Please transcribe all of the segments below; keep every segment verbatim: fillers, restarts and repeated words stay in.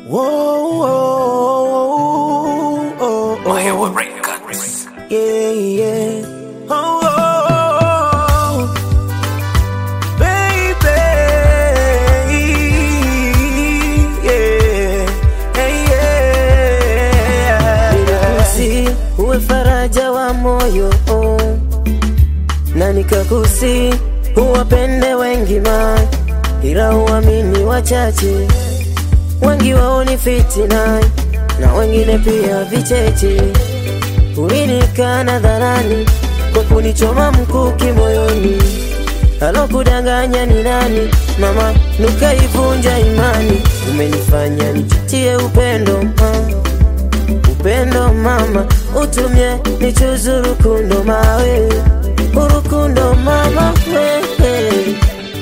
Whoa, whoa, oh, oh. Mahewa Records. Yeah, yeah. Oh, oh, oh. Baby, yeah, hey, yeah. Nilikusi uwe faraja wa moyo, oh. Na nikakusi uwapende wengi man, ila uamini wachache. Wengi wao ni fitina na wengine pia vicheche. Ulinikana dharani kwa kunichoma mkuki moyoni. Alokudanganya ni nani? Mama, nukaivunja imani. Umenifanya nichutie upendo mama. Upendo mama, utumye nichuzu urukundo mawe. Urukundo mama wewe.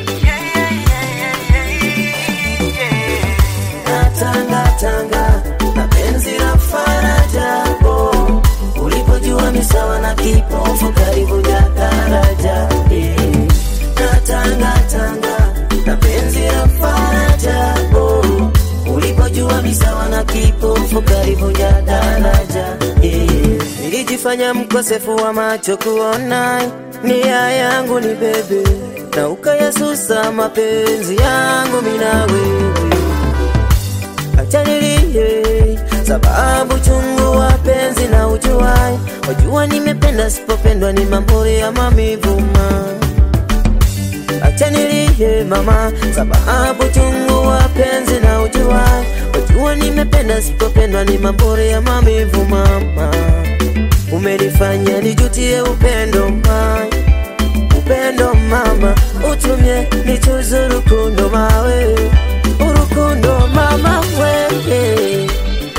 Tanga tanga na penzi la faraja, oh. Ulipojua ni sawa na kipofu karibu ya daraja, eh. Na tanga tanga na penzi la faraja, oh. Ulipojua ni sawa na kipofu karibu ya daraja, eh. Nilijifanya mkosefu wa macho kuona nia yangu ni bebe, na ukayasusa mapenzi yangu mimi na wewe. Acha nilie sababu chungu wa penzi na ujuai. Wajua nimependa sipopendwa ni mambo ya maumivu mama. Acha nilie mama sababu chungu wa penzi na ujuai. Wajua nimependa sipopendwa ni mambo ya maumivu mama. Umenifanya nijutie upendo mama. Upendo mama, utumye nichuzu urukundo mawe. Urukundo mama wewe.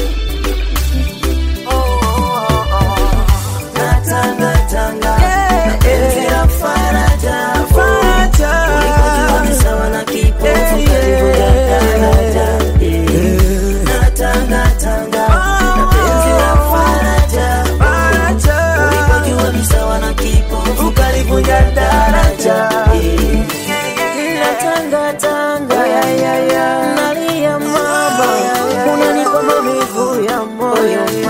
Oh, oh, oh. Natanga tanga na penzi la faraja, faraja. Ulikojua ni sawa na kipofu karibu ya daraja, eh. Natanga tanga na penzi la faraja, faraja. Ulikojua ni sawa na kipofu karibu ya daraja, eh. Natanga tanga ya ya ya. Unanipa maumivu ya moyo.